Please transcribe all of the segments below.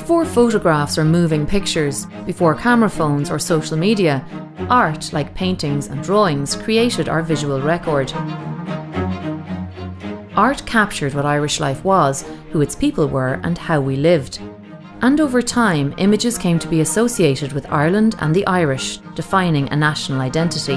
Before photographs or moving pictures, before camera phones or social media, art, like paintings and drawings, created our visual record. Art captured what Irish life was, who its people were, and how we lived. And over time, images came to be associated with Ireland and the Irish, defining a national identity.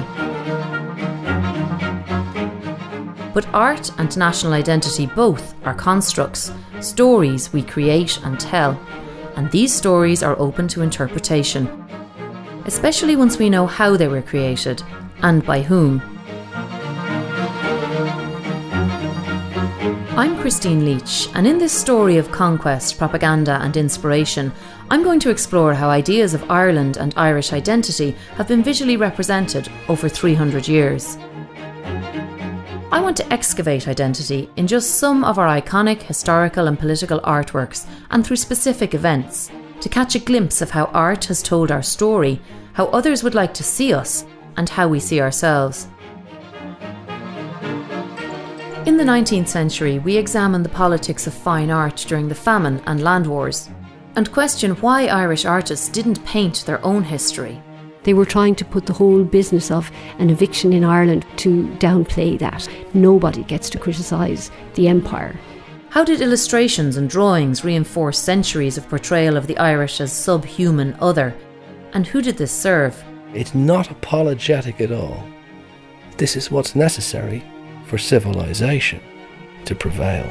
But art and national identity both are constructs, stories we create and tell. And these stories are open to interpretation, especially once we know how they were created and by whom. I'm Christine Leach, and in this story of conquest, propaganda and inspiration, I'm going to explore how ideas of Ireland and Irish identity have been visually represented over 300 years. I want to excavate identity in just some of our iconic historical and political artworks and through specific events, to catch a glimpse of how art has told our story, how others would like to see us, and how we see ourselves. In the 19th century, we examine the politics of fine art during the famine and land wars, and question why Irish artists didn't paint their own history. They were trying to put the whole business of an eviction in Ireland to downplay that. Nobody gets to criticise the empire. How did illustrations and drawings reinforce centuries of portrayal of the Irish as subhuman other? And who did this serve? It's not apologetic at all. This is what's necessary for civilization to prevail.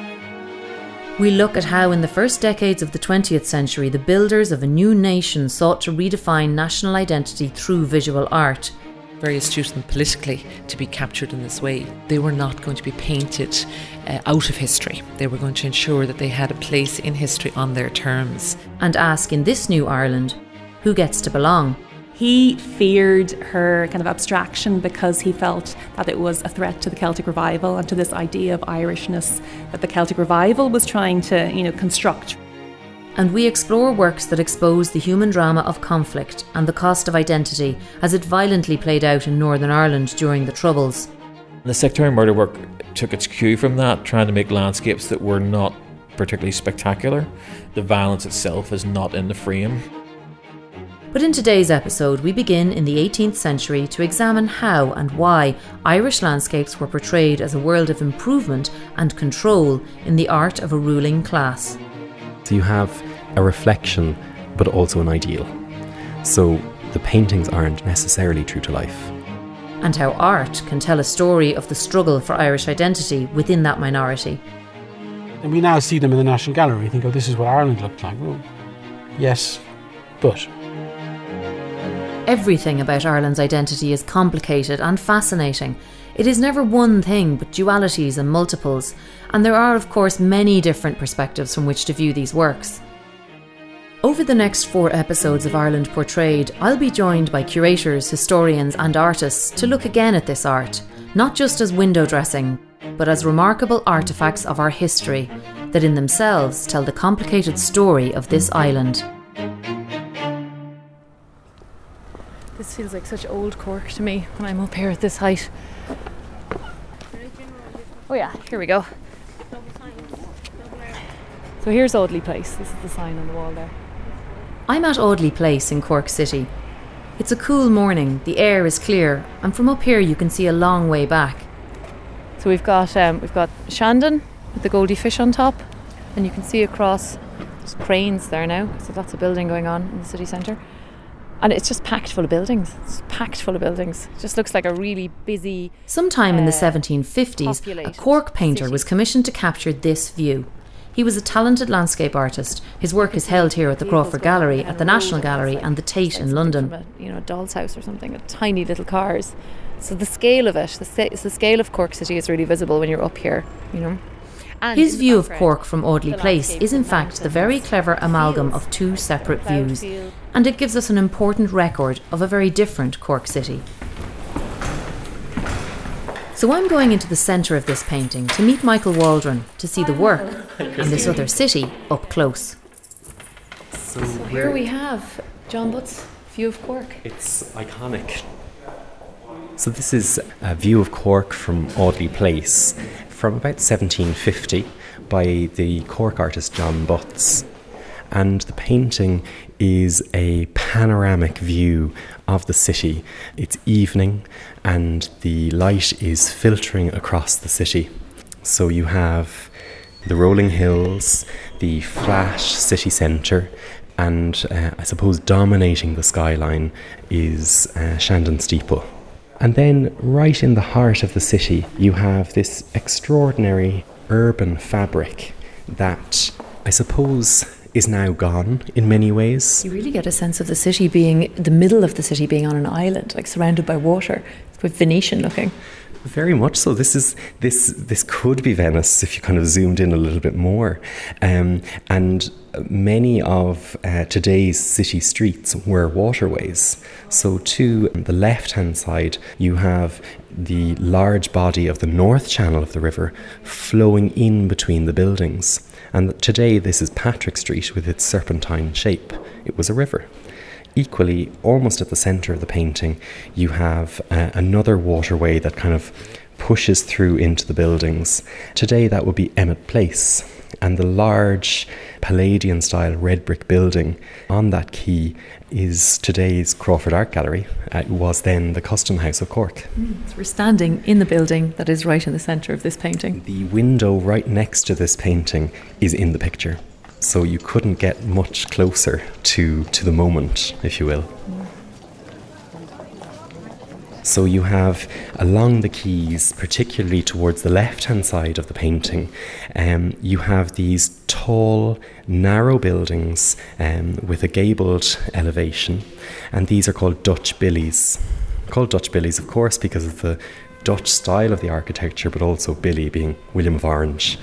We look at how in the first decades of the 20th century the builders of a new nation sought to redefine national identity through visual art. Very astute and politically to be captured in this way. They were not going to be painted out of history. They were going to ensure that they had a place in history on their terms. And ask in this new Ireland, who gets to belong? He feared her kind of abstraction because he felt that it was a threat to the Celtic revival and to this idea of Irishness that the Celtic revival was trying to, construct. And we explore works that expose the human drama of conflict and the cost of identity as it violently played out in Northern Ireland during the Troubles. The sectarian murder work took its cue from that, trying to make landscapes that were not particularly spectacular. The violence itself is not in the frame. But in today's episode, we begin in the 18th century to examine how and why Irish landscapes were portrayed as a world of improvement and control in the art of a ruling class. So you have a reflection, but also an ideal. So the paintings aren't necessarily true to life. And how art can tell a story of the struggle for Irish identity within that minority. And we now see them in the National Gallery. We think, this is what Ireland looked like. Well, yes, but... Everything about Ireland's identity is complicated and fascinating. It is never one thing, but dualities and multiples. And there are, of course, many different perspectives from which to view these works. Over the next 4 episodes of Ireland Portrayed, I'll be joined by curators, historians and artists to look again at this art, not just as window dressing, but as remarkable artefacts of our history that in themselves tell the complicated story of this island. This feels like such old Cork to me when I'm up here at this height. Oh yeah, here we go. So here's Audley Place. This is the sign on the wall there. I'm at Audley Place in Cork City. It's a cool morning, the air is clear, and from up here you can see a long way back. So we've got Shandon with the Goldie Fish on top, and you can see across, there's cranes there now, so lots of building going on in the city centre. And it's just packed full of buildings. It just looks like a really busy... Sometime in the 1750s, a Cork painter was commissioned to capture this view. He was a talented landscape artist. His work is held here at the Crawford Gallery, at the National Gallery and the Tate in London. A doll's house or something, tiny little cars. So the scale of it, the scale of Cork City is really visible when you're up here, His view of Cork from Audley Place is in fact the very clever amalgam of 2 separate views, and it gives us an important record of a very different Cork City. So I'm going into the centre of this painting to meet Michael Waldron to see the work and this other city up close. So here we have John Butt's view of Cork. It's iconic. So this is a view of Cork from Audley Place from about 1750 by the Cork artist John Butts. And the painting is a panoramic view of the city. It's evening and the light is filtering across the city. So you have the rolling hills, the flat city centre, and I suppose dominating the skyline is Shandon Steeple. And then right in the heart of the city you have this extraordinary urban fabric that I suppose is now gone in many ways. You really get a sense of the city being, the middle of the city being on an island, like surrounded by water. It's quite Venetian looking. Very much so. This could be Venice if you kind of zoomed in a little bit more. And many of today's city streets were waterways. So to the left-hand side, you have the large body of the north channel of the river flowing in between the buildings. And today this is Patrick Street with its serpentine shape. It was a river. Equally, almost at the centre of the painting, you have another waterway that kind of pushes through into the buildings. Today that would be Emmet Place, and the large Palladian-style red brick building on that quay is today's Crawford Art Gallery. It was then the Custom House of Cork. So we're standing in the building that is right in the centre of this painting. The window right next to this painting is in the picture. So you couldn't get much closer to the moment, if you will. So you have along the quays, particularly towards the left-hand side of the painting, you have these tall, narrow buildings with a gabled elevation, and these are called Dutch billies. Called Dutch billies, of course, because of the Dutch style of the architecture, but also Billy being William of Orange.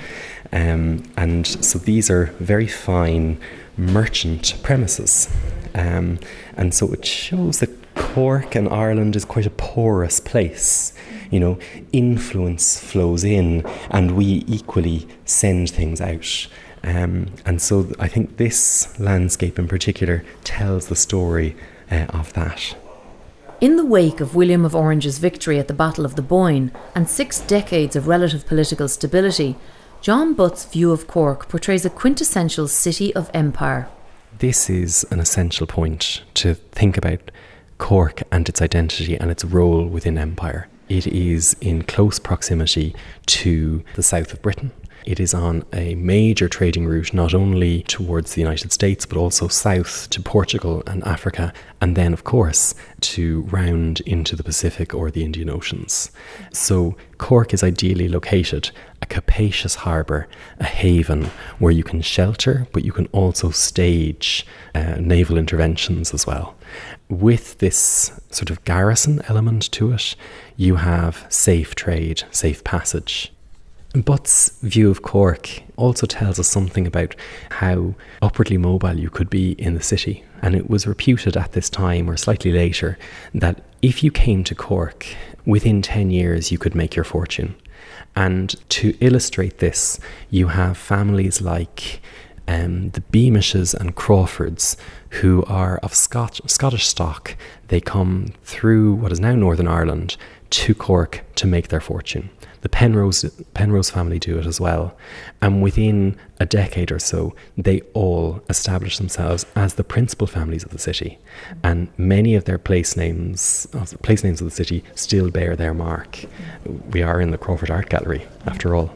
And so these are very fine merchant premises. And so it shows that Cork and Ireland is quite a porous place. You know, influence flows in and we equally send things out. And so I think this landscape in particular tells the story of that. In the wake of William of Orange's victory at the Battle of the Boyne and 6 decades of relative political stability, John Butt's view of Cork portrays a quintessential city of empire. This is an essential point to think about Cork and its identity and its role within empire. It is in close proximity to the south of Britain. It is on a major trading route, not only towards the United States, but also south to Portugal and Africa, and then, of course, to round into the Pacific or the Indian Oceans. So Cork is ideally located, a capacious harbour, a haven where you can shelter, but you can also stage naval interventions as well. With this sort of garrison element to it, you have safe trade, safe passage. Butt's view of Cork also tells us something about how upwardly mobile you could be in the city. And it was reputed at this time, or slightly later, that if you came to Cork, within 10 years you could make your fortune. And to illustrate this, you have families like the Beamishes and Crawfords, who are of Scottish stock. They come through what is now Northern Ireland to Cork to make their fortune. The Penrose family do it as well. And within a decade or so, they all establish themselves as the principal families of the city. And many of their place names of the city still bear their mark. We are in the Crawford Art Gallery, after all.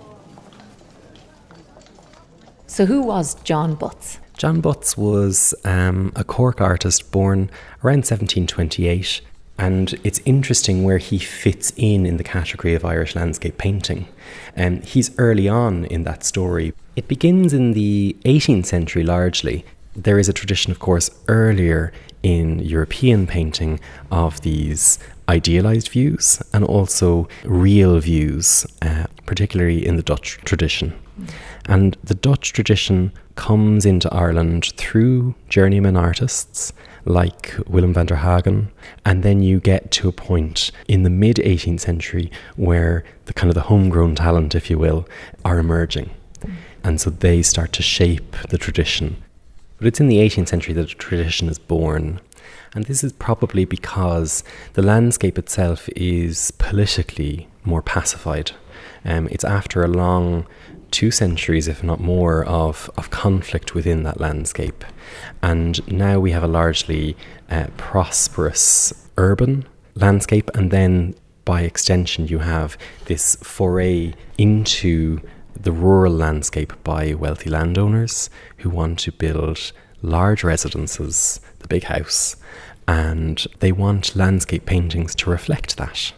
So who was John Butts? John Butts was a Cork artist born around 1728. And it's interesting where he fits in the category of Irish landscape painting. He's early on in that story. It begins in the 18th century largely. There is a tradition, of course, earlier in European painting of these idealised views and also real views, particularly in the Dutch tradition. And the Dutch tradition comes into Ireland through journeyman artists like Willem van der Hagen, and then you get to a point in the mid-18th century where the kind of the homegrown talent, if you will, are emerging. And so they start to shape the tradition. But it's in the 18th century that the tradition is born. And this is probably because the landscape itself is politically more pacified. It's after a long 2 centuries, if not more, of conflict within that landscape. And now we have a largely prosperous urban landscape, and then by extension you have this foray into the rural landscape by wealthy landowners who want to build large residences, the big house, and they want landscape paintings to reflect that.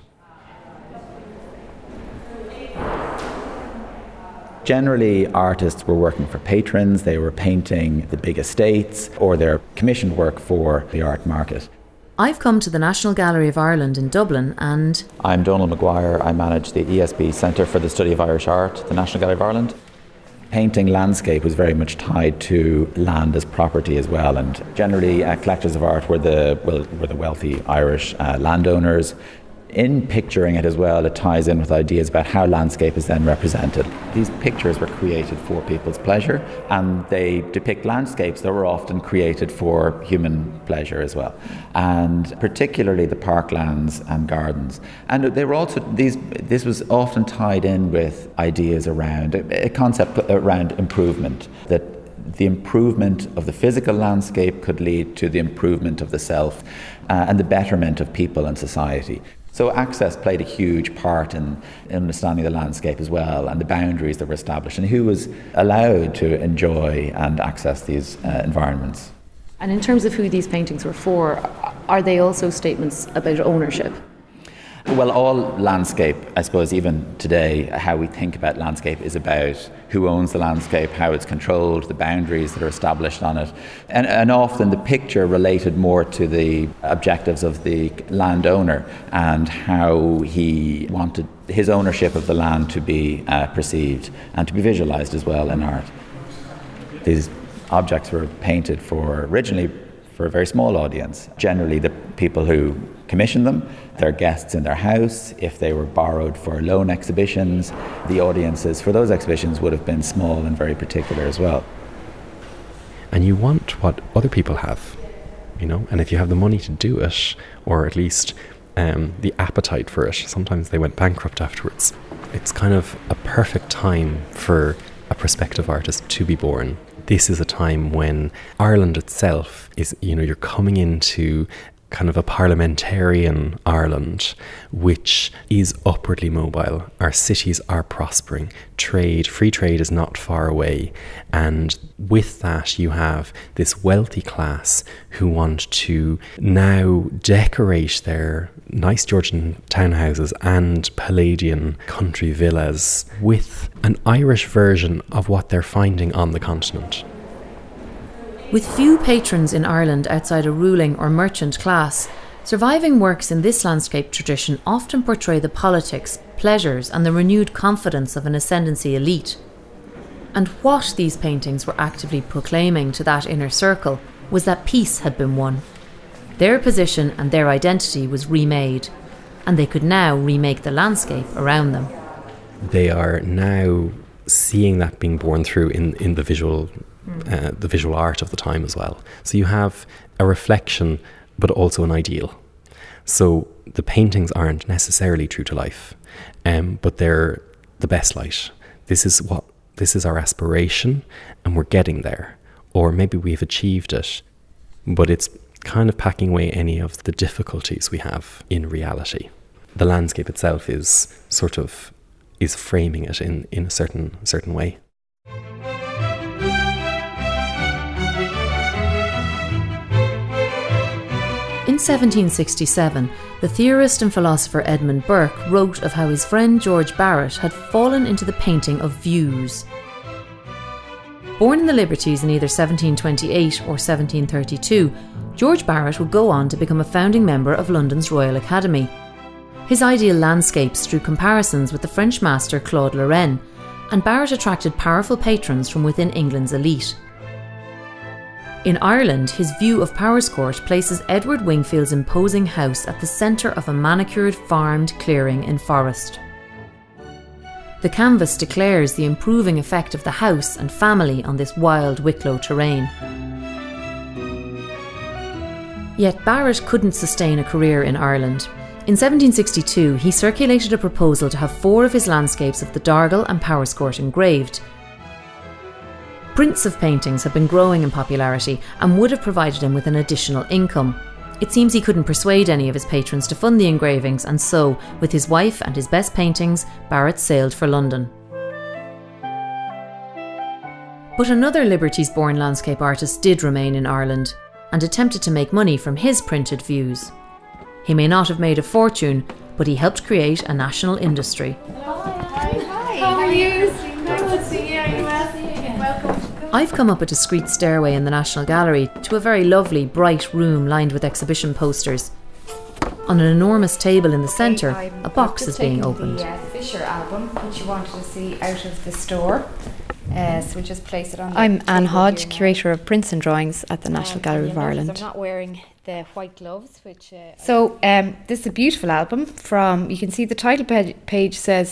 Generally, artists were working for patrons, they were painting the big estates, or their commissioned work for the art market. I've come to the National Gallery of Ireland in Dublin and... I'm Donal Maguire, I manage the ESB Centre for the Study of Irish Art, the National Gallery of Ireland. Painting landscape was very much tied to land as property as well, and generally collectors of art were the wealthy Irish landowners. In picturing it as well, it ties in with ideas about how landscape is then represented. These pictures were created for people's pleasure, and they depict landscapes that were often created for human pleasure as well, and particularly the parklands and gardens. And they were also this was often tied in with ideas around a concept around improvement, that the improvement of the physical landscape could lead to the improvement of the self and the betterment of people and society. So access played a huge part in understanding the landscape as well, and the boundaries that were established and who was allowed to enjoy and access these environments. And in terms of who these paintings were for, are they also statements about ownership? Well, all landscape, I suppose, even today, how we think about landscape is about who owns the landscape, how it's controlled, the boundaries that are established on it. And often the picture related more to the objectives of the landowner and how he wanted his ownership of the land to be perceived and to be visualised as well in art. These objects were painted originally for a very small audience. Generally, the people who commissioned them, their guests in their house. If they were borrowed for loan exhibitions, the audiences for those exhibitions would have been small and very particular as well. And you want what other people have, and if you have the money to do it, or at least the appetite for it, sometimes they went bankrupt afterwards. It's kind of a perfect time for a prospective artist to be born. This is a time when Ireland itself is, you're coming into kind of a parliamentarian Ireland, which is upwardly mobile. Our cities are prospering. Free trade is not far away. And with that, you have this wealthy class who want to now decorate their nice Georgian townhouses and Palladian country villas with an Irish version of what they're finding on the continent. With few patrons in Ireland outside a ruling or merchant class, surviving works in this landscape tradition often portray the politics, pleasures and the renewed confidence of an ascendancy elite. And what these paintings were actively proclaiming to that inner circle was that peace had been won. Their position and their identity was remade, and they could now remake the landscape around them. They are now seeing that being born through in the visual art of the time as well. So you have a reflection, but also an ideal. So the paintings aren't necessarily true to life, but they're the best light. This is our aspiration, and we're getting there. Or maybe we've achieved it, but it's kind of packing away any of the difficulties we have in reality. The landscape itself is framing it in a certain way. In 1767, the theorist and philosopher Edmund Burke wrote of how his friend George Barrett had fallen into the painting of views. Born in the Liberties in either 1728 or 1732, George Barrett would go on to become a founding member of London's Royal Academy. His ideal landscapes drew comparisons with the French master Claude Lorraine, and Barrett attracted powerful patrons from within England's elite. In Ireland, his view of Powerscourt places Edward Wingfield's imposing house at the centre of a manicured farmed clearing in forest. The canvas declares the improving effect of the house and family on this wild Wicklow terrain. Yet Barrett couldn't sustain a career in Ireland. In 1762, he circulated a proposal to have 4 of his landscapes of the Dargle and Powerscourt engraved. Prints of paintings have been growing in popularity and would have provided him with an additional income. It seems he couldn't persuade any of his patrons to fund the engravings, and so, with his wife and his best paintings, Barrett sailed for London. But another Liberties-born landscape artist did remain in Ireland and attempted to make money from his printed views. He may not have made a fortune, but he helped create a national industry. Hi. How are you? Good to see you. Welcome. I've come up a discreet stairway in the National Gallery to a very lovely, bright room lined with exhibition posters. On an enormous table in the centre, a box is being opened. The Fisher album, which you wanted to see out of the store. So we just place it on. I'm Anne Hodge, curator of prints and drawings at the National Gallery of Ireland. I'm not wearing the white gloves, which. This is a beautiful album from. You can see the title page says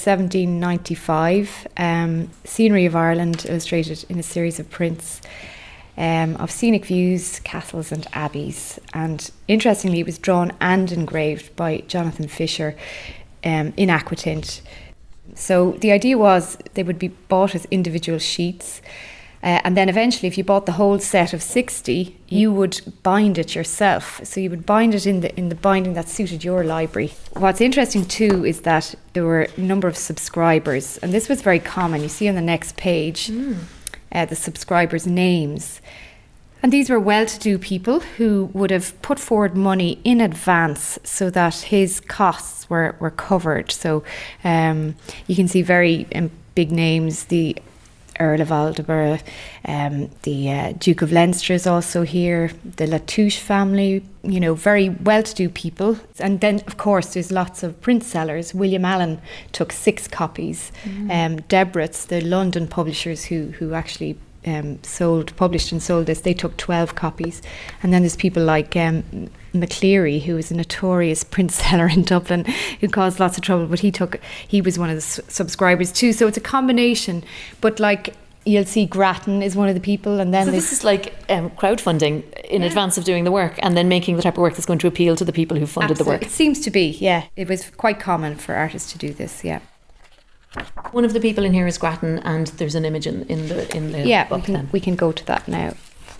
1795. Scenery of Ireland, illustrated in a series of prints of scenic views, castles, and abbeys. And interestingly, it was drawn and engraved by Jonathan Fisher in aquatint. So the idea was they would be bought as individual sheets, and then eventually, if you bought the whole set of 60, you would bind it yourself. So you would bind it in the binding that suited your library. What's interesting too is that there were a number of subscribers, and this was very common. You see on the next page the subscribers' names. And these were well-to-do people who would have put forward money in advance so that his costs were covered. So you can see very big names, the Earl of Aldeborough, the Duke of Leinster is also here, the Latouche family, very well-to-do people. And then, of course, there's lots of print sellers. William Allen took 6 copies. Debrets, the London publishers who actually published and sold this, they took 12 copies. And then there's people like McCleary, who was a notorious print seller in Dublin, who caused lots of trouble, but he was one of the subscribers too. So it's a combination, but like you'll see Grattan is one of the people, and then so this is like crowdfunding in advance of doing the work, and then making the type of work that's going to appeal to the people who funded the work. It seems to be, yeah. It was quite common for artists to do this, yeah. One of the people in here is Grattan, and there's an image in the book. We can go to that now.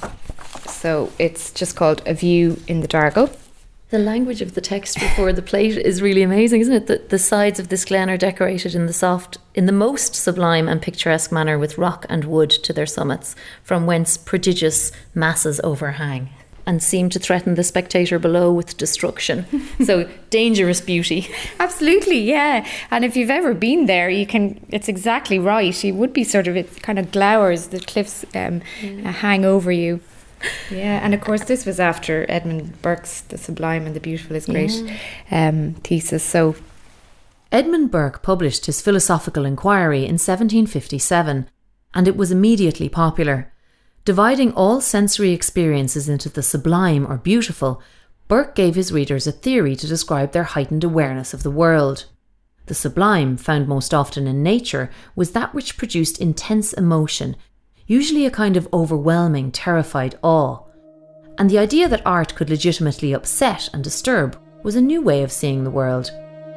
So it's just called A View in the Dargle. The language of the text before the plate is really amazing, isn't it? The sides of this glen are decorated in the most sublime and picturesque manner with rock and wood to their summits, from whence prodigious masses overhang and seem to threaten the spectator below with destruction. So dangerous beauty. Absolutely, yeah. And if you've ever been there, it's exactly right. You would be it kind of glowers, the cliffs hang over you. Yeah, and of course this was after Edmund Burke's The Sublime and the Beautiful is Great thesis. So Edmund Burke published his Philosophical Inquiry in 1757, and it was immediately popular. Dividing all sensory experiences into the sublime or beautiful, Burke gave his readers a theory to describe their heightened awareness of the world. The sublime, found most often in nature, was that which produced intense emotion, usually a kind of overwhelming, terrified awe. And the idea that art could legitimately upset and disturb was a new way of seeing the world.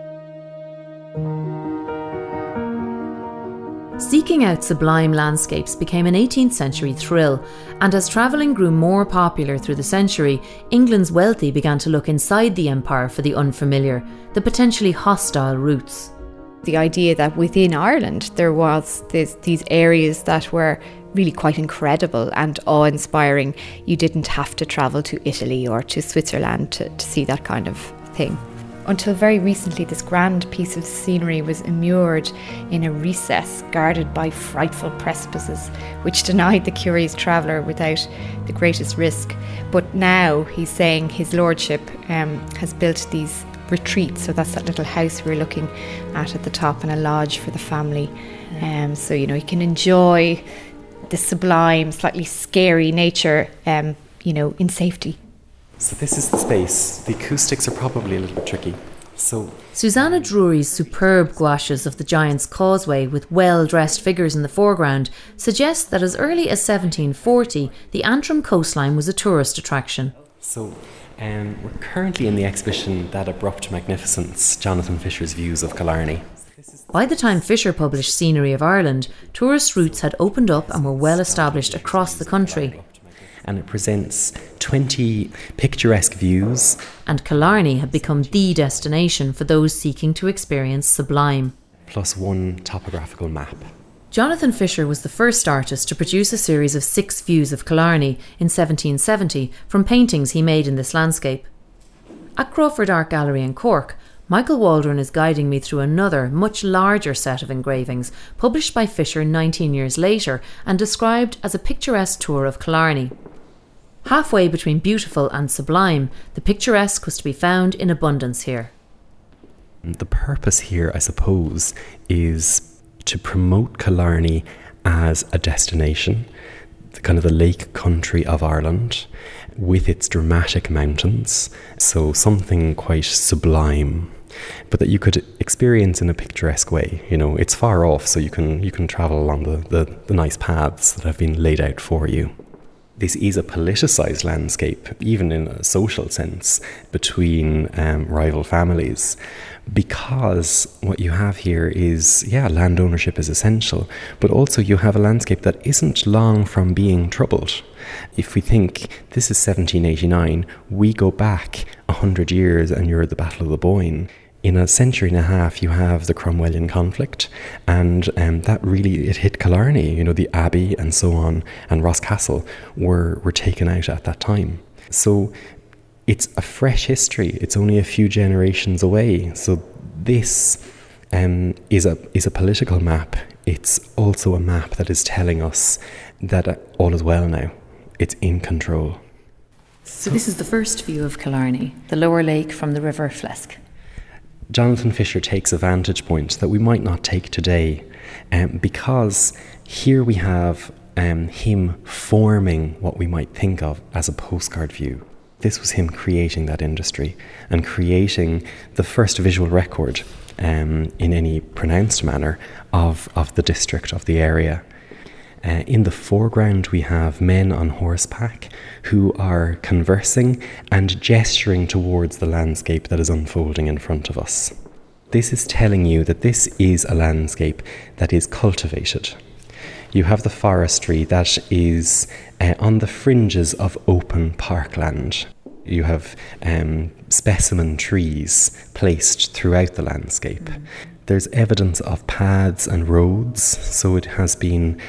Seeking out sublime landscapes became an 18th century thrill, and as travelling grew more popular through the century, England's wealthy began to look inside the empire for the unfamiliar, the potentially hostile routes. The idea that within Ireland there was these areas that were really quite incredible and awe-inspiring. You didn't have to travel to Italy or to Switzerland to see that kind of thing. Until very recently, this grand piece of scenery was immured in a recess guarded by frightful precipices, which denied the curious traveller without the greatest risk. But now he's saying his lordship has built these retreats. So that's that little house we're looking at the top, and a lodge for the family. So, you can enjoy the sublime, slightly scary nature, in safety. So this is the space. The acoustics are probably a little bit tricky. So Susanna Drury's superb gouaches of the Giant's Causeway with well-dressed figures in the foreground suggest that as early as 1740, the Antrim coastline was a tourist attraction. So We're currently in the exhibition That Abrupt Magnificence, Jonathan Fisher's Views of Killarney. By the time Fisher published Scenery of Ireland, tourist routes had opened up and were well established across the country. And it presents 20 picturesque views. And Killarney had become the destination for those seeking to experience sublime. Plus one topographical map. Jonathan Fisher was the first artist to produce a series of 6 views of Killarney in 1770 from paintings he made in this landscape. At Crawford Art Gallery in Cork, Michael Waldron is guiding me through another, much larger set of engravings published by Fisher 19 years later and described as a picturesque tour of Killarney. Halfway between beautiful and sublime, the picturesque was to be found in abundance here. The purpose here, I suppose, is to promote Killarney as a destination, kind of the lake country of Ireland, with its dramatic mountains, so something quite sublime, but that you could experience in a picturesque way. You know, it's far off, so you can travel along the nice paths that have been laid out for you. This is a politicised landscape, even in a social sense, between rival families, because what you have here is, land ownership is essential, but also you have a landscape that isn't long from being troubled. If we think this is 1789, we go back 100 years and you're at the Battle of the Boyne. In a century and a half, you have the Cromwellian conflict, and that really, it hit Killarney. You know, the Abbey and so on, and Roscastle were taken out at that time. So it's a fresh history. It's only a few generations away. So this is a political map. It's also a map that is telling us that all is well now. It's in control. So this is the first view of Killarney, the lower lake from the River Flesk. Jonathan Fisher takes a vantage point that we might not take today, because here we have him forming what we might think of as a postcard view. This was him creating that industry and creating the first visual record in any pronounced manner of the district, of the area. In the foreground we have men on horseback who are conversing and gesturing towards the landscape that is unfolding in front of us. This is telling you that this is a landscape that is cultivated. You have the forestry that is on the fringes of open parkland. You have specimen trees placed throughout the landscape. There's evidence of paths and roads, so it has been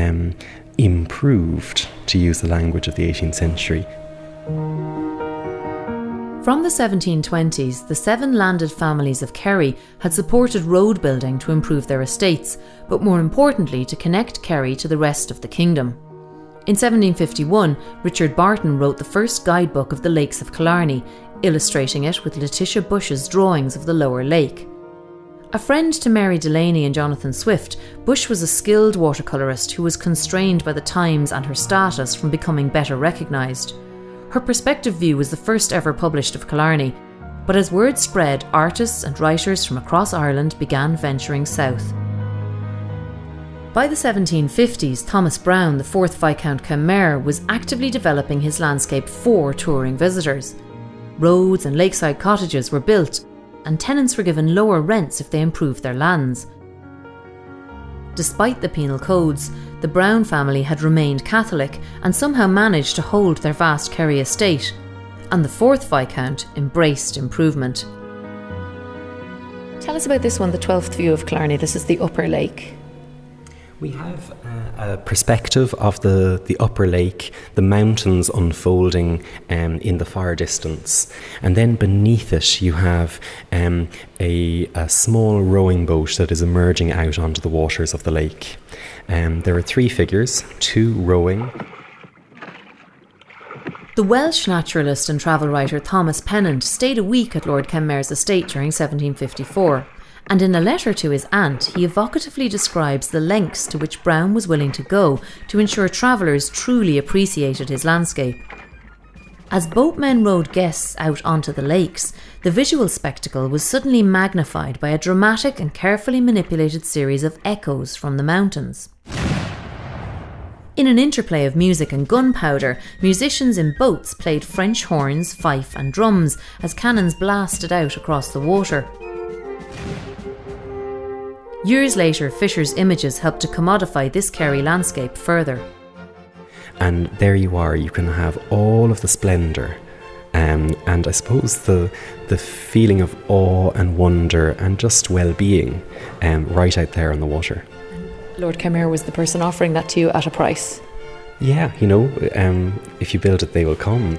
improved, to use the language of the 18th century. From the 1720s, the 7 landed families of Kerry had supported road building to improve their estates, but more importantly to connect Kerry to the rest of the kingdom. In 1751, Richard Barton wrote the first guidebook of the Lakes of Killarney, illustrating it with Letitia Bush's drawings of the lower lake. A friend to Mary Delaney and Jonathan Swift, Bush was a skilled watercolourist who was constrained by the times and her status from becoming better recognised. Her perspective view was the first ever published of Killarney, but as word spread, artists and writers from across Ireland began venturing south. By the 1750s, Thomas Browne, the 4th Viscount Kenmare, was actively developing his landscape for touring visitors. Roads and lakeside cottages were built, and tenants were given lower rents if they improved their lands. Despite the penal codes, the Browne family had remained Catholic and somehow managed to hold their vast Kerry estate, and the 4th Viscount embraced improvement. Tell us about this one, the 12th view of Killarney. This is the upper lake. We have a perspective of the upper lake, the mountains unfolding in the far distance, and then beneath it you have a small rowing boat that is emerging out onto the waters of the lake. There are 3 figures, 2 rowing. The Welsh naturalist and travel writer Thomas Pennant stayed a week at Lord Kenmare's estate during 1754. And in a letter to his aunt, he evocatively describes the lengths to which Browne was willing to go to ensure travellers truly appreciated his landscape. As boatmen rowed guests out onto the lakes, the visual spectacle was suddenly magnified by a dramatic and carefully manipulated series of echoes from the mountains. In an interplay of music and gunpowder, musicians in boats played French horns, fife and drums as cannons blasted out across the water. Years later, Fisher's images helped to commodify this Kerry landscape further. And there you are, you can have all of the splendour, and I suppose the feeling of awe and wonder and just well-being right out there on the water. Lord Kenmare was the person offering that to you at a price. Yeah, if you build it, they will come.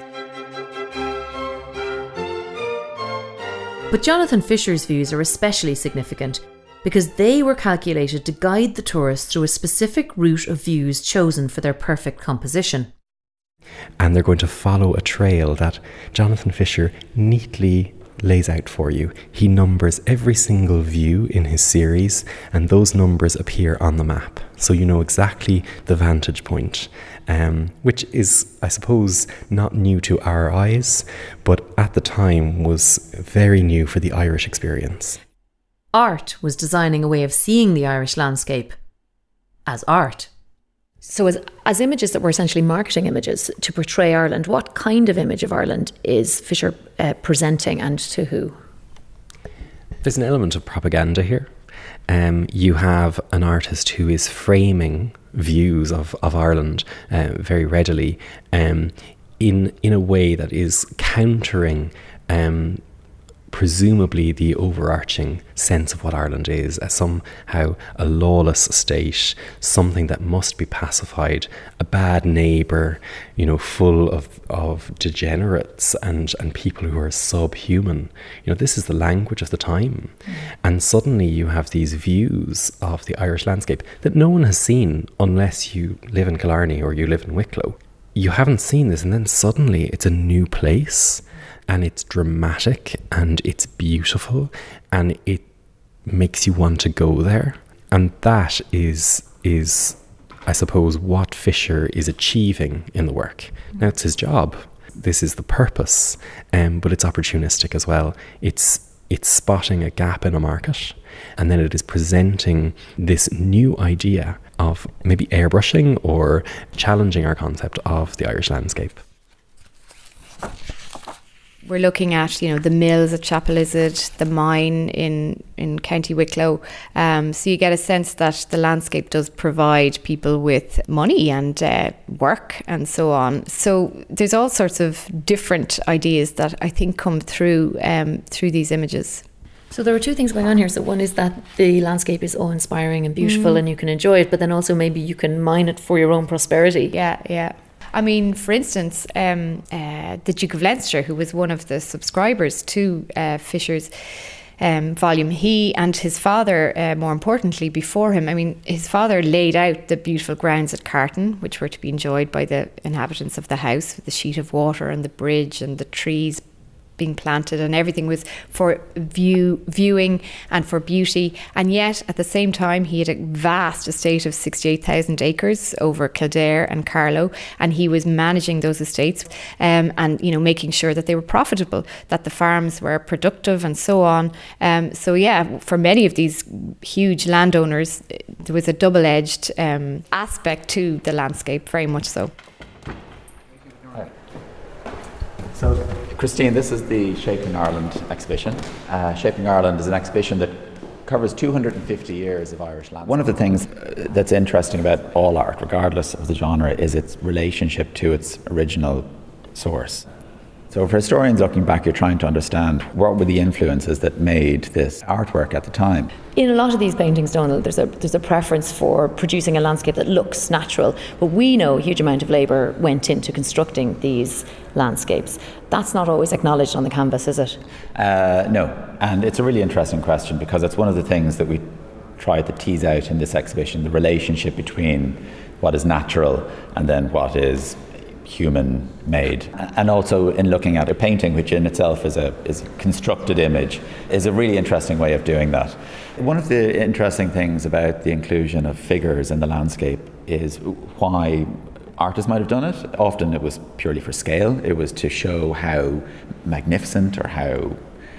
But Jonathan Fisher's views are especially significant because they were calculated to guide the tourist through a specific route of views chosen for their perfect composition. And they're going to follow a trail that Jonathan Fisher neatly lays out for you. He numbers every single view in his series, and those numbers appear on the map. So you know exactly the vantage point, which is, I suppose, not new to our eyes, but at the time was very new for the Irish experience. Art was designing a way of seeing the Irish landscape as art. So as images that were essentially marketing images to portray Ireland, what kind of image of Ireland is Fisher presenting, and to who? There's an element of propaganda here. You have an artist who is framing views of Ireland very readily in a way that is countering presumably the overarching sense of what Ireland is as somehow a lawless state, something that must be pacified, a bad neighbour, full of degenerates and people who are subhuman. This is the language of the time. And suddenly you have these views of the Irish landscape that no one has seen unless you live in Killarney or you live in Wicklow. You haven't seen this, and then suddenly it's a new place. And it's dramatic and it's beautiful and it makes you want to go there. And that is I suppose, what Fisher is achieving in the work. Now, it's his job. This is the purpose, but it's opportunistic as well. It's spotting a gap in a market, and then it is presenting this new idea of maybe airbrushing or challenging our concept of the Irish landscape. We're looking at, the mills at Chapelizod, the mine in County Wicklow. So you get a sense that the landscape does provide people with money and work and so on. So there's all sorts of different ideas that I think come through these images. So there are two things going on here. So one is that the landscape is awe-inspiring and beautiful and you can enjoy it, but then also maybe you can mine it for your own prosperity. Yeah. I mean, for instance, the Duke of Leinster, who was one of the subscribers to Fisher's volume, he and his father, more importantly, before him, I mean, his father laid out the beautiful grounds at Carton, which were to be enjoyed by the inhabitants of the house, with the sheet of water and the bridge and the trees being planted, and everything was for viewing and for beauty. And yet at the same time he had a vast estate of 68,000 acres over Kildare and Carlow, and he was managing those estates and making sure that they were profitable, that the farms were productive and so on. For many of these huge landowners there was a double-edged aspect to the landscape, very much so. So, Christine, this is the Shaping Ireland exhibition. Shaping Ireland is an exhibition that covers 250 years of Irish landscape. One of the things that's interesting about all art, regardless of the genre, is its relationship to its original source. So for historians looking back, you're trying to understand what were the influences that made this artwork at the time. In a lot of these paintings, Donald, there's a preference for producing a landscape that looks natural, but we know a huge amount of labour went into constructing these landscapes. That's not always acknowledged on the canvas, is it? No, and it's a really interesting question because it's one of the things that we tried to tease out in this exhibition, the relationship between what is natural and then what is human made. And also in looking at a painting, which in itself is a constructed image, is a really interesting way of doing that. One of the interesting things about the inclusion of figures in the landscape is why artists might have done it. Often it was purely for scale. It was to show how magnificent or how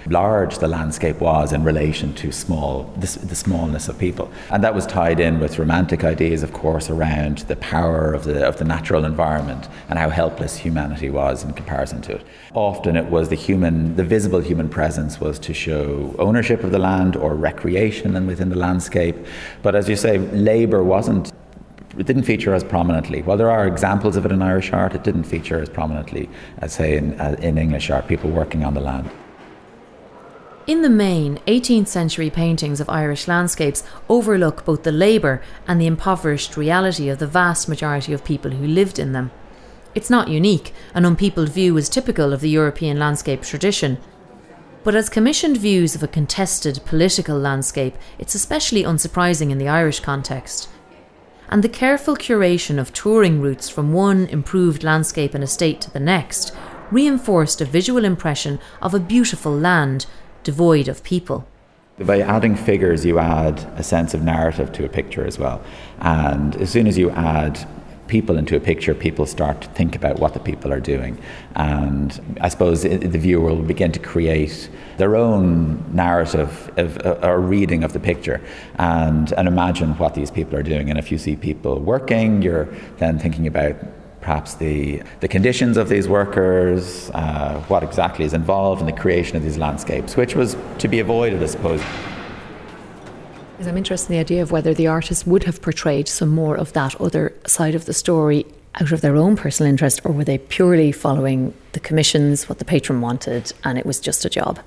large the landscape was in relation to the smallness of people. And that was tied in with romantic ideas, of course, around the power of the natural environment and how helpless humanity was in comparison to it. Often it was the visible human presence was to show ownership of the land or recreation and within the landscape. But as you say, labour it didn't feature as prominently. While there are examples of it in Irish art, it didn't feature as prominently as, say, in English art, people working on the land. In the main, 18th century paintings of Irish landscapes overlook both the labour and the impoverished reality of the vast majority of people who lived in them. It's not unique, an unpeopled view is typical of the European landscape tradition. But as commissioned views of a contested political landscape, it's especially unsurprising in the Irish context. And the careful curation of touring routes from one improved landscape and estate to the next reinforced a visual impression of a beautiful land devoid of people. By adding figures, you add a sense of narrative to a picture as well. And as soon as you add people into a picture, people start to think about what the people are doing. And I suppose the viewer will begin to create their own narrative or reading of the picture and imagine what these people are doing. And if you see people working, you're then thinking about perhaps the conditions of these workers, what exactly is involved in the creation of these landscapes, which was to be avoided, I suppose. I'm interested in the idea of whether the artists would have portrayed some more of that other side of the story out of their own personal interest, or were they purely following the commissions, what the patron wanted, and it was just a job?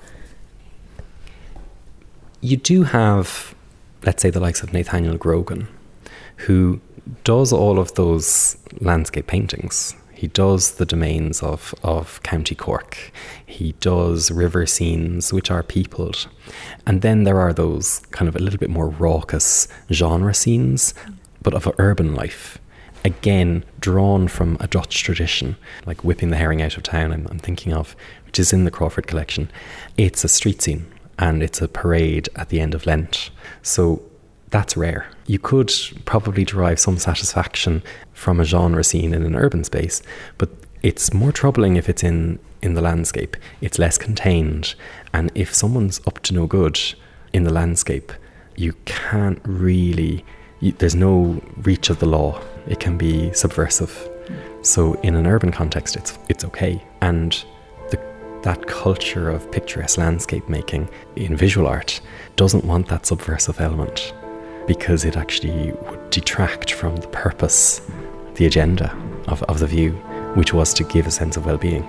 You do have, let's say, the likes of Nathaniel Grogan, who does all of those landscape paintings. He does the domains of County Cork. He does river scenes which are peopled. And then there are those kind of a little bit more raucous genre scenes, but of urban life. Again, drawn from a Dutch tradition, like Whipping the Herring Out of Town, I'm thinking of, which is in the Crawford collection. It's a street scene and it's a parade at the end of Lent. So that's rare. You could probably derive some satisfaction from a genre scene in an urban space, but it's more troubling if it's in the landscape. It's less contained, and if someone's up to no good in the landscape, you can't really, there's no reach of the law. It can be subversive. So in an urban context, it's okay. And that culture of picturesque landscape making in visual art doesn't want that subversive element, because it actually would detract from the purpose, the agenda of the view, which was to give a sense of well-being.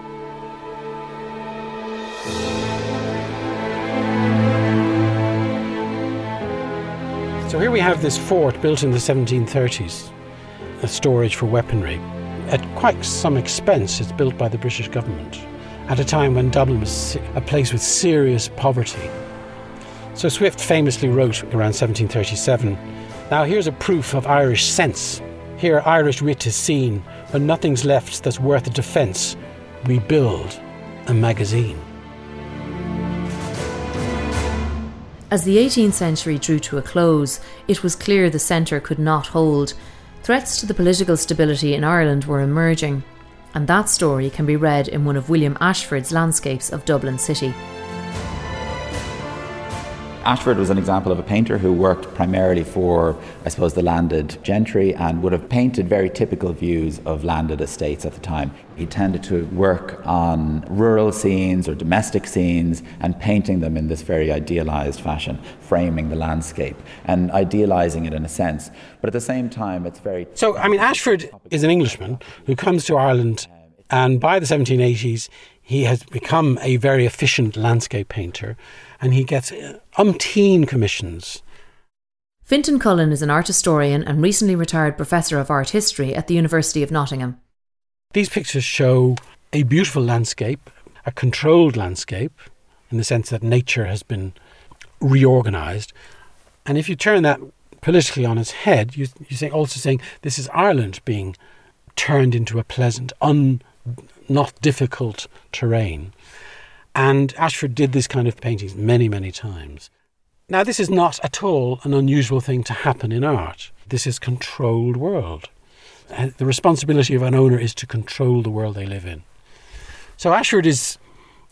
So here we have this fort built in the 1730s, a storage for weaponry. At quite some expense, it's built by the British government at a time when Dublin was a place with serious poverty. So Swift famously wrote around 1737, "Now here's a proof of Irish sense. Here Irish wit is seen. When nothing's left that's worth a defence, we build a magazine." As the 18th century drew to a close, it was clear the centre could not hold. Threats to the political stability in Ireland were emerging, and that story can be read in one of William Ashford's landscapes of Dublin City. Ashford was an example of a painter who worked primarily for, I suppose, the landed gentry and would have painted very typical views of landed estates at the time. He tended to work on rural scenes or domestic scenes and painting them in this very idealised fashion, framing the landscape and idealising it in a sense. But at the same time, it's very... So, I mean, Ashford is an Englishman who comes to Ireland, and by the 1780s, he has become a very efficient landscape painter, and he gets umpteen commissions. Fintan Cullen is an art historian and recently retired professor of art history at the University of Nottingham. These pictures show a beautiful landscape, a controlled landscape, in the sense that nature has been reorganised. And if you turn that politically on its head, you're also saying this is Ireland being turned into a pleasant, not difficult terrain. And Ashford did this kind of paintings many, many times. Now, this is not at all an unusual thing to happen in art. This is controlled world. The responsibility of an owner is to control the world they live in. So Ashford is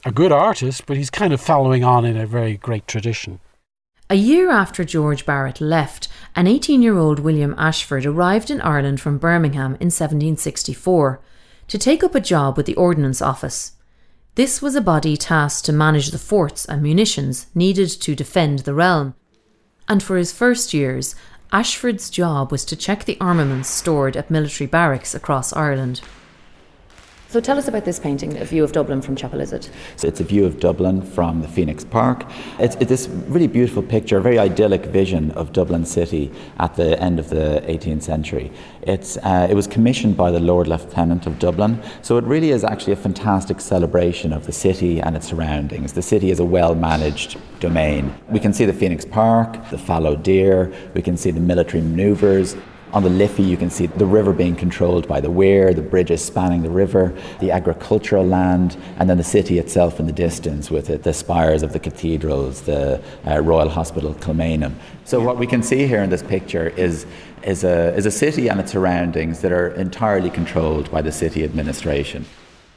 a good artist, but he's kind of following on in a very great tradition. A year after George Barrett left, an 18-year-old William Ashford arrived in Ireland from Birmingham in 1764 to take up a job with the Ordnance Office. This was a body tasked to manage the forts and munitions needed to defend the realm. And for his first years, Ashford's job was to check the armaments stored at military barracks across Ireland. So tell us about this painting, A View of Dublin from Chapel Izzard. So it's a view of Dublin from the Phoenix Park. It's this really beautiful picture, a very idyllic vision of Dublin City at the end of the 18th century. It was commissioned by the Lord Lieutenant of Dublin, so it really is actually a fantastic celebration of the city and its surroundings. The city is a well-managed domain. We can see the Phoenix Park, the fallow deer, we can see the military manoeuvres. On the Liffey, you can see the river being controlled by the weir, the bridges spanning the river, the agricultural land, and then the city itself in the distance with the spires of the cathedrals, the Royal Hospital Kilmainham. So what we can see here in this picture is a city and its surroundings that are entirely controlled by the city administration.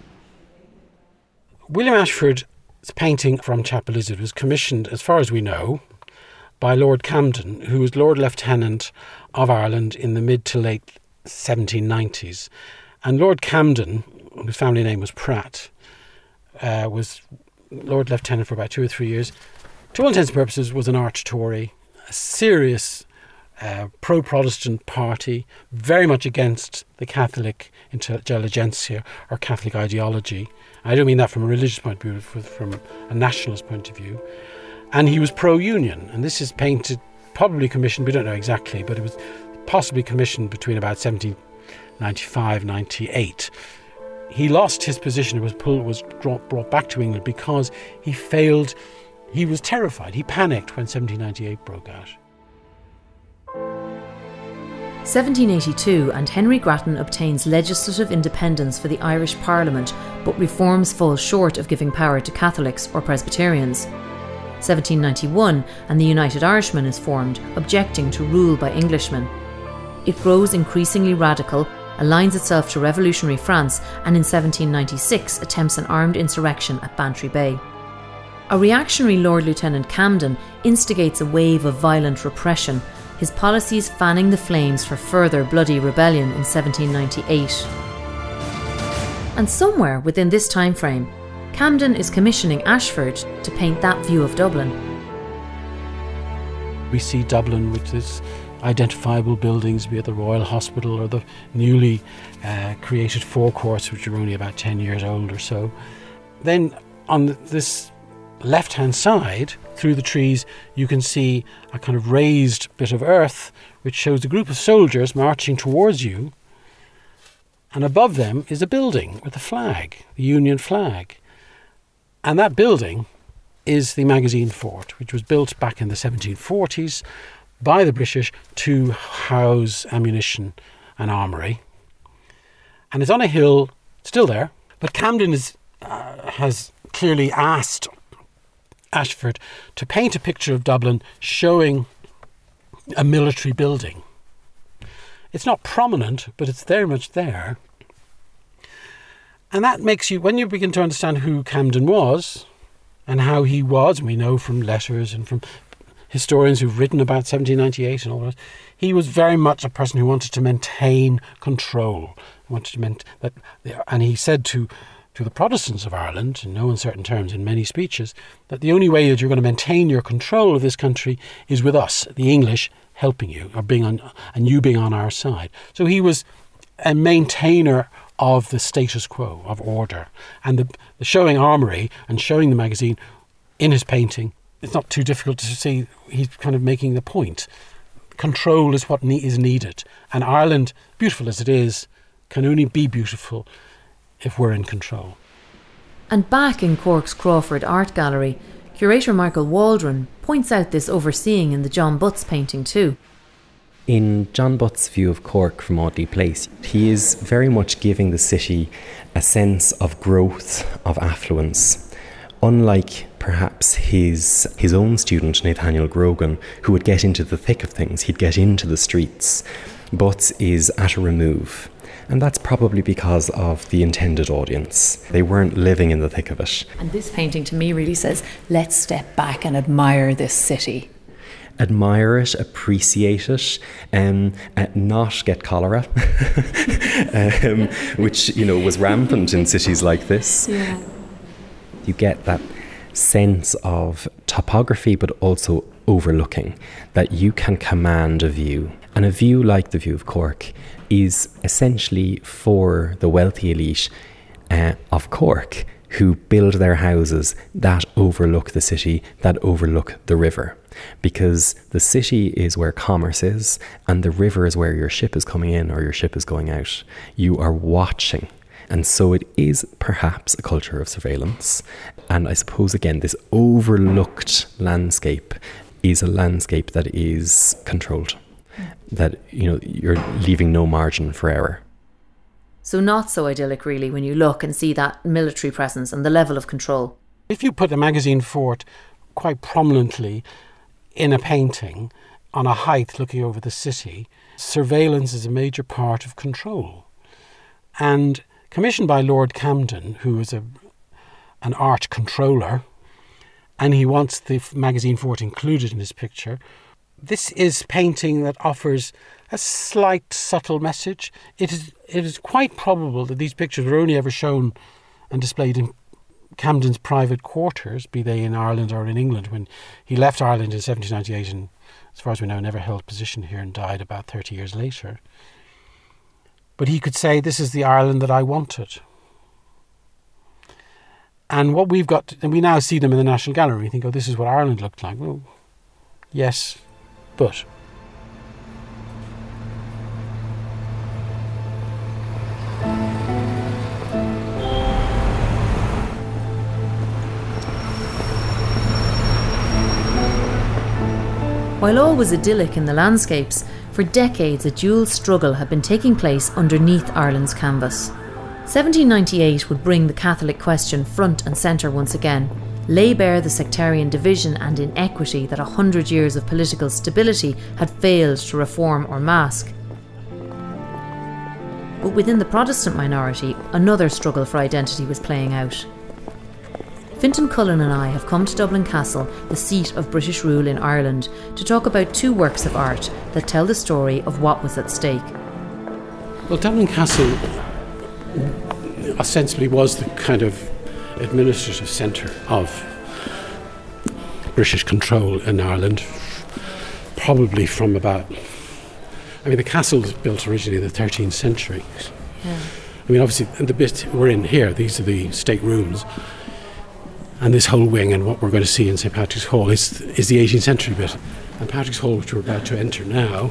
William Ashford's painting from Chapel Izzard was commissioned, as far as we know, by Lord Camden, who was Lord Lieutenant of Ireland in the mid to late 1790s. And Lord Camden, whose family name was Pratt, was Lord Lieutenant for about 2 or 3 years. To all intents and purposes, was an arch Tory, a serious pro-Protestant party, very much against the Catholic intelligentsia or Catholic ideology. I don't mean that from a religious point of view, from a nationalist point of view. And he was pro-union, and this is painted, probably commissioned, we don't know exactly, but it was possibly commissioned between about 1795-98. He lost his position, was brought back to England because he failed, he was terrified, he panicked when 1798 broke out. 1782 and Henry Grattan obtains legislative independence for the Irish Parliament, but reforms fall short of giving power to Catholics or Presbyterians. 1791 and the United Irishmen is formed, objecting to rule by Englishmen. It grows increasingly radical, aligns itself to revolutionary France, and in 1796 attempts an armed insurrection at Bantry Bay. A reactionary Lord Lieutenant Camden instigates a wave of violent repression, his policies fanning the flames for further bloody rebellion in 1798. And somewhere within this time frame, Camden is commissioning Ashford to paint that view of Dublin. We see Dublin with its identifiable buildings, be it the Royal Hospital or the newly created forecourts, which are only about 10 years old or so. Then on this left-hand side, through the trees, you can see a kind of raised bit of earth, which shows a group of soldiers marching towards you. And above them is a building with a flag, the Union flag. And that building is the Magazine Fort, which was built back in the 1740s by the British to house ammunition and armoury. And it's on a hill, still there, but Camden has clearly asked Ashford to paint a picture of Dublin showing a military building. It's not prominent, but it's very much there. And that makes you, when you begin to understand who Camden was and how he was, and we know from letters and from historians who've written about 1798 and all that, he was very much a person who wanted to maintain control. And he said to the Protestants of Ireland, in no uncertain terms in many speeches, that the only way that you're going to maintain your control of this country is with us, the English, helping you, or and you being on our side. So he was a maintainer of the status quo, of order. And the showing armoury and showing the magazine in his painting, it's not too difficult to see he's kind of making the point. Control is what is needed. And Ireland, beautiful as it is, can only be beautiful if we're in control. And back in Cork's Crawford Art Gallery, curator Michael Waldron points out this overseeing in the John Butts painting too. In John Butts' view of Cork from Audley Place, he is very much giving the city a sense of growth, of affluence. Unlike perhaps his own student, Nathaniel Grogan, who would get into the thick of things, he'd get into the streets. Butts is at a remove. And that's probably because of the intended audience. They weren't living in the thick of it. And this painting to me really says, let's step back and admire this city. Admire it, appreciate it, not get cholera, which, was rampant in cities like this. Yeah. You get that sense of topography, but also overlooking, that you can command a view. And a view like the view of Cork is essentially for the wealthy elite of Cork, who build their houses that overlook the city, that overlook the river. Because the city is where commerce is, and the river is where your ship is coming in or your ship is going out. You are watching. And so it is perhaps a culture of surveillance. And I suppose, again, this overlooked landscape is a landscape that is controlled. That, you're leaving no margin for error. So not so idyllic, really, when you look and see that military presence and the level of control. If you put a magazine fort quite prominently in a painting on a height looking over the city, surveillance is a major part of control. And commissioned by Lord Camden, who is an art controller, and he wants the magazine fort included in his picture, this is painting that offers a slight, subtle message. It is quite probable that these pictures were only ever shown and displayed in Camden's private quarters, be they in Ireland or in England, when he left Ireland in 1798 and, as far as we know, never held position here and died about 30 years later. But he could say, this is the Ireland that I wanted. And what we've got, and we now see them in the National Gallery, we think, oh, this is what Ireland looked like. Well, yes, but... While all was idyllic in the landscapes, for decades a dual struggle had been taking place underneath Ireland's canvas. 1798 would bring the Catholic question front and centre once again, lay bare the sectarian division and inequity that 100 years of political stability had failed to reform or mask. But within the Protestant minority, another struggle for identity was playing out. Fintan Cullen and I have come to Dublin Castle, the seat of British rule in Ireland, to talk about two works of art that tell the story of what was at stake. Well, Dublin Castle ostensibly was the kind of administrative centre of British control in Ireland, probably from about... the castle was built originally in the 13th century. Yeah. Obviously, the bit we're in here, these are the state rooms, and this whole wing and what we're going to see in St. Patrick's Hall is the 18th century bit. And Patrick's Hall, which we're about to enter now,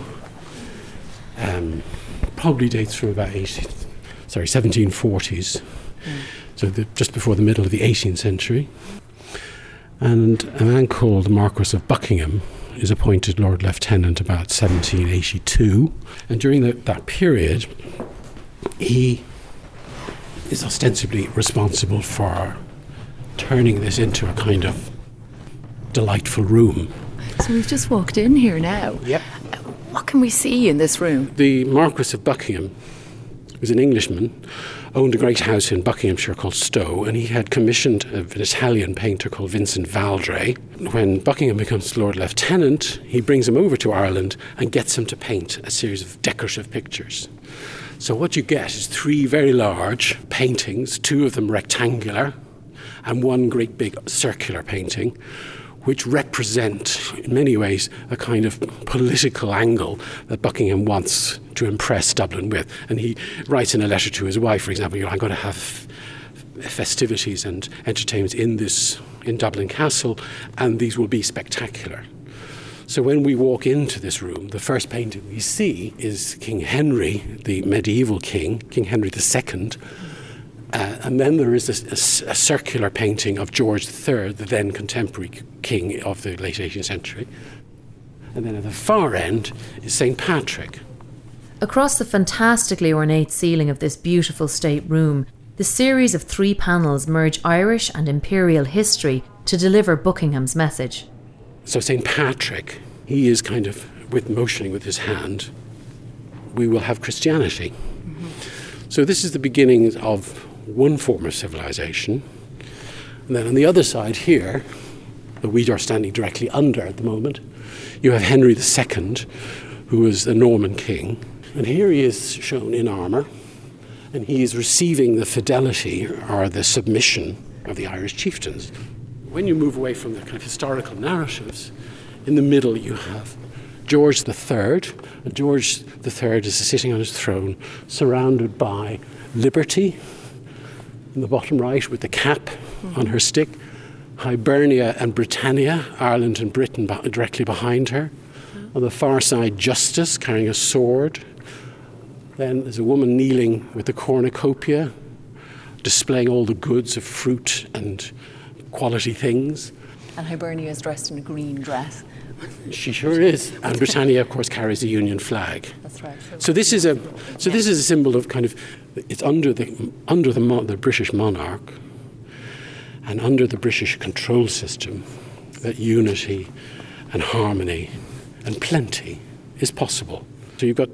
probably dates from about 1740s. So just before the middle of the 18th century. And a man called the Marquess of Buckingham is appointed Lord Lieutenant about 1782. And during that period, he is ostensibly responsible for turning this into a kind of delightful room. So we've just walked in here now. Yep. What can we see in this room? The Marquess of Buckingham was an Englishman, owned a great house in Buckinghamshire called Stowe, and he had commissioned an Italian painter called Vincent Valdre. When Buckingham becomes Lord Lieutenant, he brings him over to Ireland and gets him to paint a series of decorative pictures. So what you get is three very large paintings, two of them rectangular, and one great big circular painting, which represent, in many ways, a kind of political angle that Buckingham wants to impress Dublin with. And he writes in a letter to his wife, for example, I'm going to have festivities and entertainments in Dublin Castle, and these will be spectacular. So when we walk into this room, the first painting we see is King Henry, the medieval king, King Henry II. And then there is a circular painting of George III, the then contemporary king of the late 18th century. And then at the far end is St. Patrick. Across the fantastically ornate ceiling of this beautiful state room, the series of three panels merge Irish and imperial history to deliver Buckingham's message. So St. Patrick, he is kind of motioning with his hand, we will have Christianity. Mm-hmm. So this is the beginnings of one form of civilization. And then on the other side here, that we are standing directly under at the moment, you have Henry II, who was a Norman king. And here he is shown in armour, and he is receiving the fidelity or the submission of the Irish chieftains. When you move away from the kind of historical narratives, in the middle you have George III, and George III is sitting on his throne surrounded by Liberty in the bottom right with the cap on her stick, Hibernia and Britannia, Ireland and Britain directly behind her. On the far side, Justice carrying a sword. Then there's a woman kneeling with the cornucopia, displaying all the goods of fruit and quality things. And Hibernia is dressed in a green dress. She sure is. And Britannia, of course, carries the Union flag. That's right. So this is a symbol of kind of, it's under the British monarch and under the British control system that unity and harmony and plenty is possible. So you've got,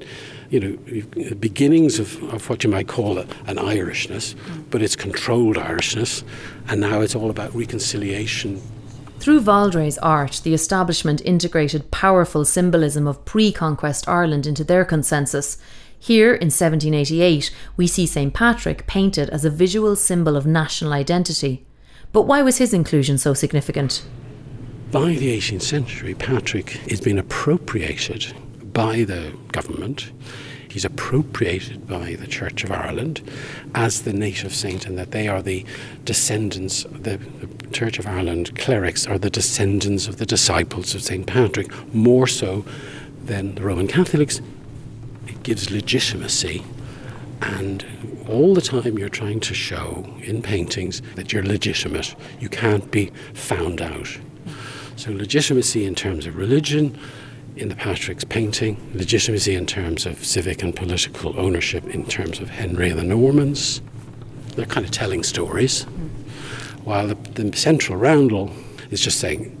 beginnings of what you might call an Irishness, but it's controlled Irishness, and now it's all about reconciliation. Through Valdré's art, the establishment integrated powerful symbolism of pre-conquest Ireland into their consensus. Here, in 1788, we see St. Patrick painted as a visual symbol of national identity. But why was his inclusion so significant? By the 18th century, Patrick has been appropriated by the government. He's appropriated by the Church of Ireland as the native saint, and that they are the descendants, the Church of Ireland clerics are the descendants of the disciples of St. Patrick, more so than the Roman Catholics. It gives legitimacy, and all the time you're trying to show in paintings that you're legitimate. You can't be found out. So legitimacy in terms of religion, in the Patrick's painting, legitimacy in terms of civic and political ownership, in terms of Henry and the Normans. They're kind of telling stories, while the central roundel is just saying,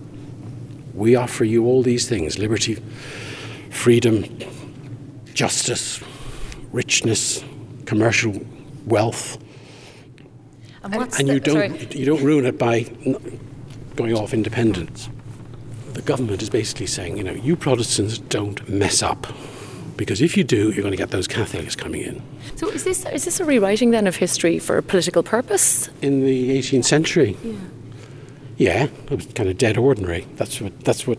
we offer you all these things: liberty, freedom, justice, richness, commercial wealth, and you don't ruin it by going off independence. The government is basically saying, you Protestants don't mess up, because if you do, you're going to get those Catholics coming in. So is this a rewriting then of history for a political purpose? In the 18th century, yeah, it was kind of dead ordinary. That's what.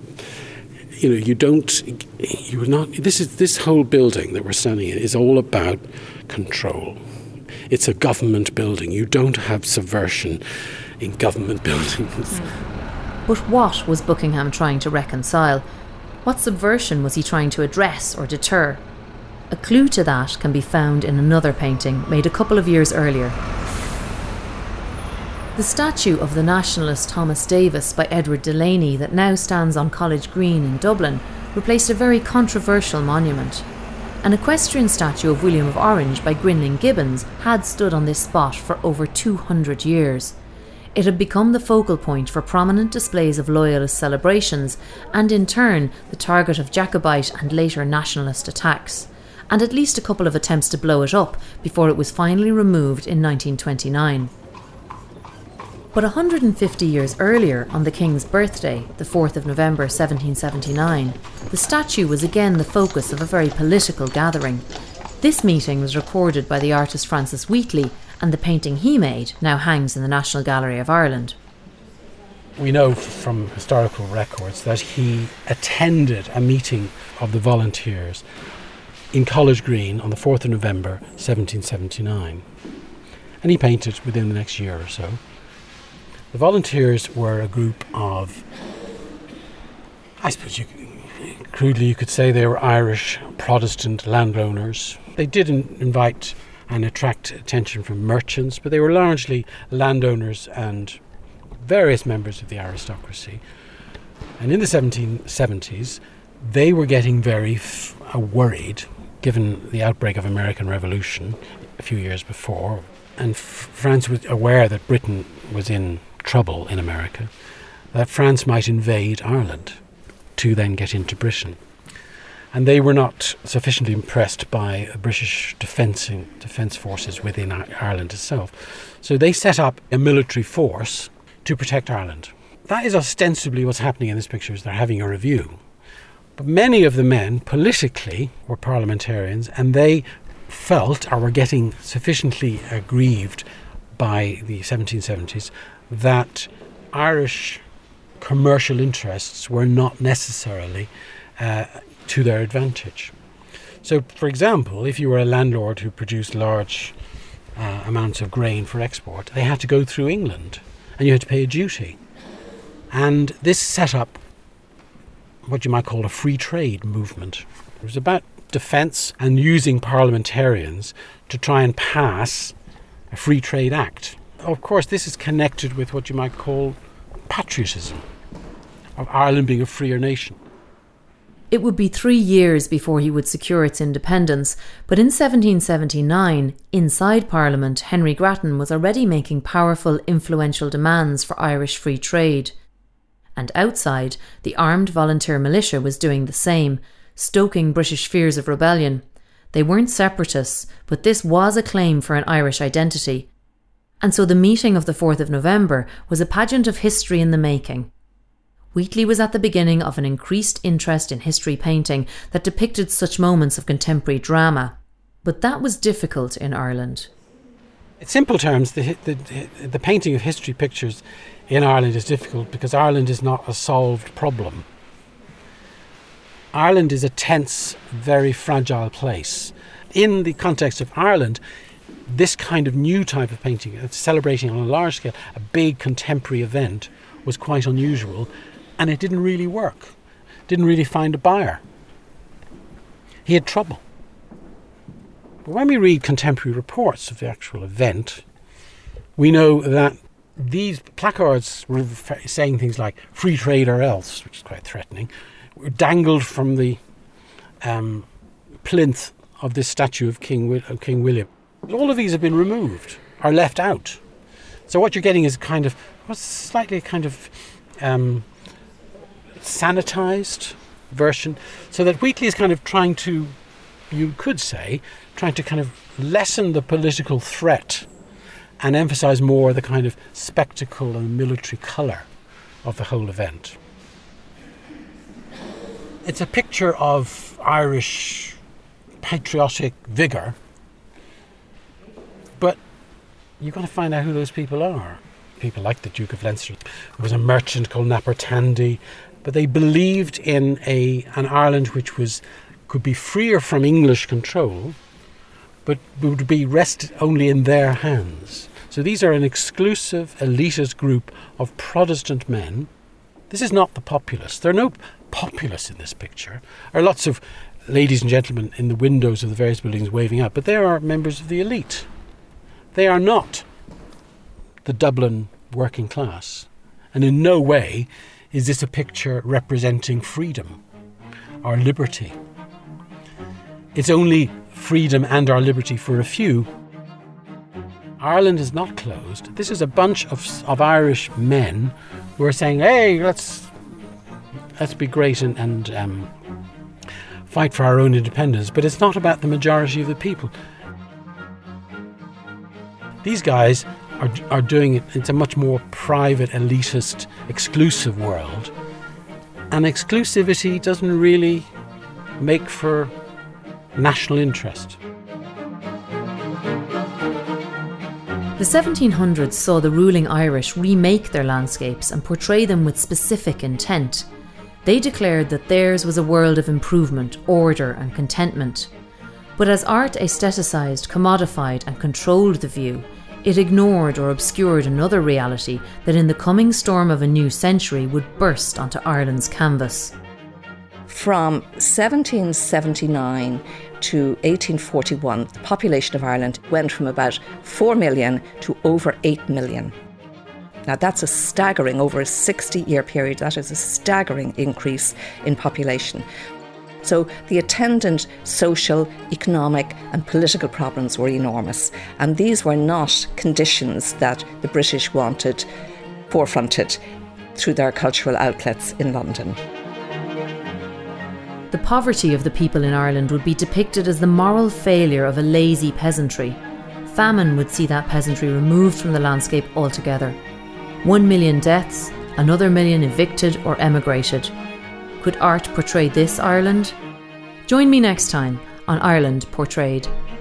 This whole building that we're standing in is all about control. It's a government building. You don't have subversion in government buildings. But what was Buckingham trying to reconcile? What subversion was he trying to address or deter? A clue to that can be found in another painting made a couple of years earlier. The statue of the nationalist Thomas Davis by Edward Delaney that now stands on College Green in Dublin replaced a very controversial monument. An equestrian statue of William of Orange by Grinling Gibbons had stood on this spot for over 200 years. It had become the focal point for prominent displays of loyalist celebrations, and in turn the target of Jacobite and later nationalist attacks, and at least a couple of attempts to blow it up before it was finally removed in 1929. But 150 years earlier, on the King's birthday, the 4th of November 1779, the statue was again the focus of a very political gathering. This meeting was recorded by the artist Francis Wheatley, and the painting he made now hangs in the National Gallery of Ireland. We know from historical records that he attended a meeting of the volunteers in College Green on the 4th of November 1779, and he painted within the next year or so. The volunteers were a group of, I suppose crudely you could say they were Irish Protestant landowners. They did invite and attract attention from merchants, but they were largely landowners and various members of the aristocracy. And in the 1770s, they were getting very worried, given the outbreak of American Revolution a few years before, and France was aware that Britain was in trouble in America, that France might invade Ireland to then get into Britain. and they were not sufficiently impressed by British defence forces within Ireland itself. So they set up a military force to protect Ireland. That is ostensibly what's happening in this picture, is they're having a review. But many of the men politically were parliamentarians, and they felt, or were getting sufficiently aggrieved by the 1770s, that Irish commercial interests were not necessarily to their advantage. So, for example, if you were a landlord who produced large amounts of grain for export, they had to go through England, and you had to pay a duty. And this set up what you might call a free trade movement. It was about defence and using parliamentarians to try and pass a free trade act. Of course, this is connected with what you might call patriotism, of Ireland being a freer nation. It would be 3 years before he would secure its independence, but in 1779, inside Parliament, Henry Grattan was already making powerful, influential demands for Irish free trade. And outside, the armed volunteer militia was doing the same, stoking British fears of rebellion. They weren't separatists, but this was a claim for an Irish identity. And so the meeting of the 4th of November was a pageant of history in the making. Wheatley was at the beginning of an increased interest in history painting that depicted such moments of contemporary drama. But that was difficult in Ireland. In simple terms, the painting of history pictures in Ireland is difficult because Ireland is not a solved problem. Ireland is a tense, very fragile place. In the context of Ireland, this kind of new type of painting, celebrating on a large scale a big contemporary event, was quite unusual, and it didn't really work. Didn't really find a buyer. He had trouble. But when we read contemporary reports of the actual event, we know that these placards were saying things like "free trade or else," which is quite threatening, were dangled from the plinth of this statue of King William. All of these have been removed, or left out. So what you're getting is kind of, slightly kind of sanitized version, so that Wheatley is kind of trying to, you could say, trying to kind of lessen the political threat and emphasize more the kind of spectacle and military colour of the whole event. It's a picture of Irish patriotic vigour, but you've got to find out who those people are. People like the Duke of Leinster. There was a merchant called Napper Tandy, but they believed in an Ireland which could be freer from English control, but would be rested only in their hands. So these are an exclusive, elitist group of Protestant men. This is not the populace. There are no populace in this picture. There are lots of ladies and gentlemen in the windows of the various buildings waving out, but they are members of the elite. They are not the Dublin working class. And in no way is this a picture representing freedom or liberty. It's only freedom and our liberty for a few. Ireland is not closed. This is a bunch of Irish men who are saying, hey, let's be great and fight for our own independence. But it's not about the majority of the people. These guys are doing it. It's a much more private, elitist, exclusive world. And exclusivity doesn't really make for national interest. The 1700s saw the ruling Irish remake their landscapes and portray them with specific intent. They declared that theirs was a world of improvement, order and contentment. But as art aestheticised, commodified and controlled the view, it ignored or obscured another reality that in the coming storm of a new century would burst onto Ireland's canvas. From 1779 to 1841, the population of Ireland went from about 4 million to over 8 million. Now that's a staggering, over a 60-year period, that is a staggering increase in population. So the attendant social, economic and political problems were enormous, and these were not conditions that the British wanted forefronted through their cultural outlets in London. The poverty of the people in Ireland would be depicted as the moral failure of a lazy peasantry. Famine would see that peasantry removed from the landscape altogether. 1 million deaths, another million evicted or emigrated. Could art portray this Ireland? Join me next time on Ireland Portrayed.